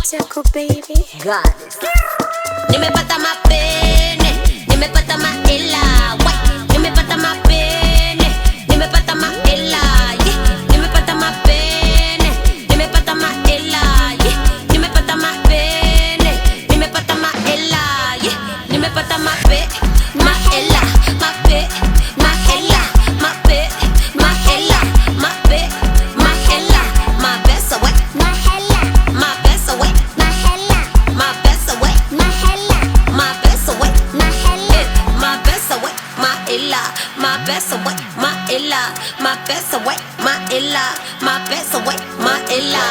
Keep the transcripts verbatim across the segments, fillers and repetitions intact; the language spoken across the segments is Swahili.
It's your cool baby. Goddess. Nimepata mapene, nimepata mahela. Wait, nimepata mapene, nimepata mahela. Yeah, nimepata mapene, nimepata mahela. Yeah, nimepata mapene, nimepata mahela. Yeah, nimepata mape, mahela, mape, mahela, mape, mahela, mape, mahela. My best away, mahela. My best away, mahela. My best away, mahela. My best away, mahela. My best away, mahela. My best away, mahela. My best away, mahela. My best away, mahela.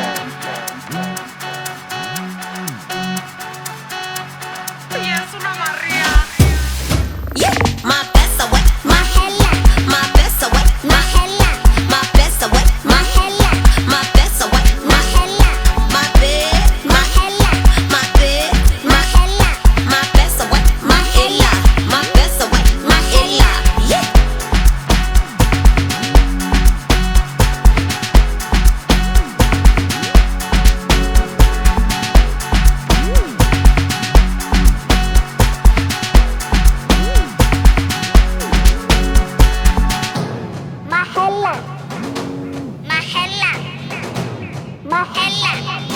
Yes, una María. Yeah, my best away, mahela. My best away, mahela. My best away, mahela. My best away, mahela. My bed, mahela. My bed, mahela. My best away, mahela. My best away, mahela. Yeah. Mahela. Mahela. Mahela.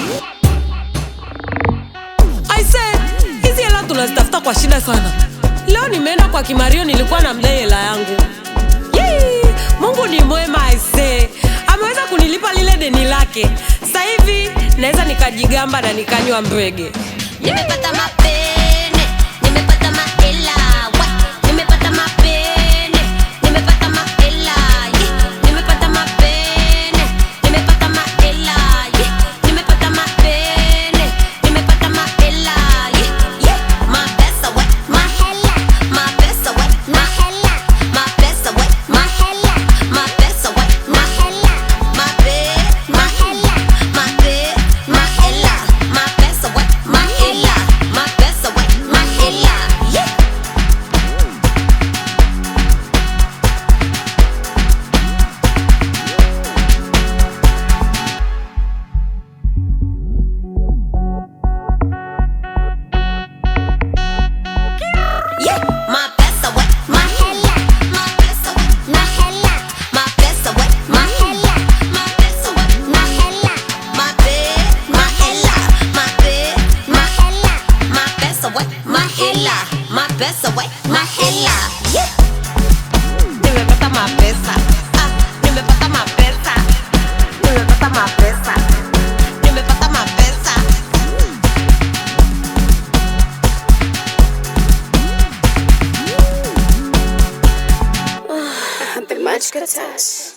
I said, hizi hela tunazitafuta kwa shida sana. Leo nimeenda kwa Kimario, nilikuwa na mdai hela yangu. Yee, Mungu ni mwema I say. Ameweza kunilipa lile deni lake. Sasa hivi naweza nikajigamba na nikanywa mbwege. Nimepata mapene, nimepata mahela. Wait, nimepata mapene, nimepata mahela. Yeah, nimepata mapene, nimepata mahela. Yeah, nimepata mapene, nimepata mahela. Yeah, yeah. My best away, mahela. My best away, mahela. My best away, mahela. My best away, mahela. My bed, mahela. My bed, mahela. My best away, mahela. My best away, mahela. Yeah. Yeah, my best away, mahela. My best away, mahela. My best away, mahela. My best away, mahela. My bed, mahela. My bed, mahela. My best away, mahela. My best away, mahela. Yeah. Nimepata mapesa. Ah, nimepata mapesa. Nimepata mapesa. Nimepata mapesa. The magic touch.